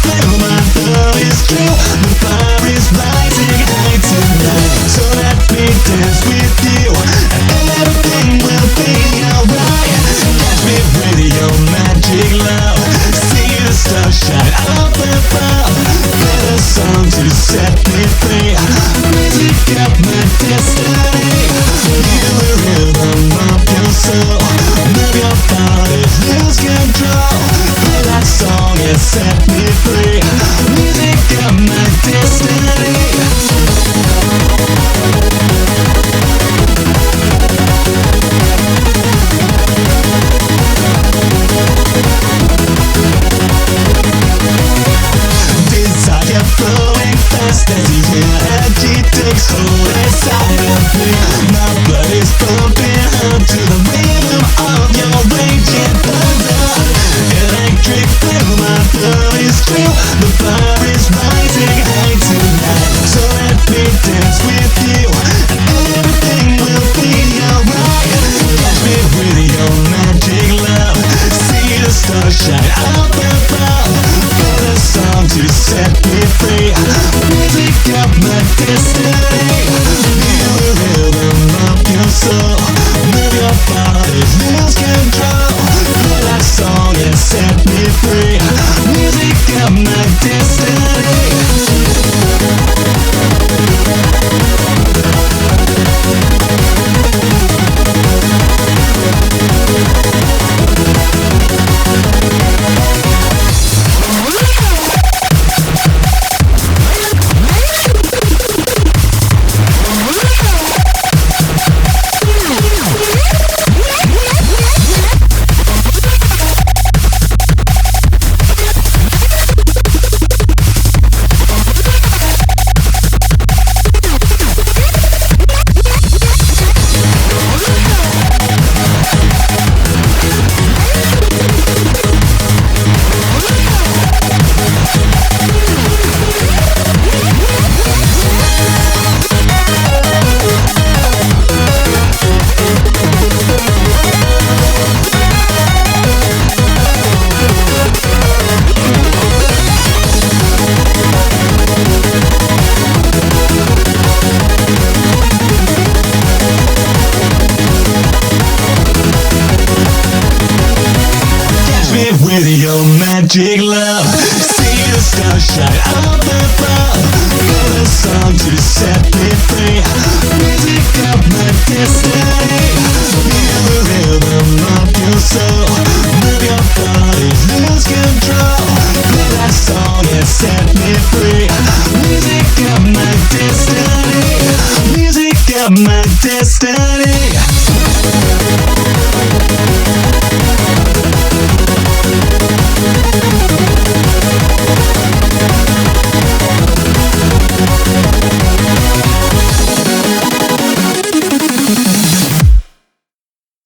flame, my love is true. The fire is rising high tonight. So let me dance with you, and everything will be alright. Catch me with your magic love. See the stars shine up above. Play a song to set me free. Music of my destiny. Feel the rhythm of your soul. Move your body, lose control. Play that song and set me free. Music of my destiny. Desire flowing fast as the energy takes hold inside of me. My blood is pumping up to the rhythm of your raging thunder. Electric flame, my love is true. The fire is rising high tonight. So let me dance with you, and everything will be alright. Catch me with your magic love. See the stars shine up above. Play a song to set me free. Music of my destiny. Feel the rhythm of your soul. Move your body, lose control. Play that song and set me free. Music of my destiny. With your magic love, see the stars shine up above. Play a song to set me free. Music of my destiny. Feel the rhythm of your soul. Move your body, lose control. Play that song and set me free. Music of my destiny. Music of my destiny.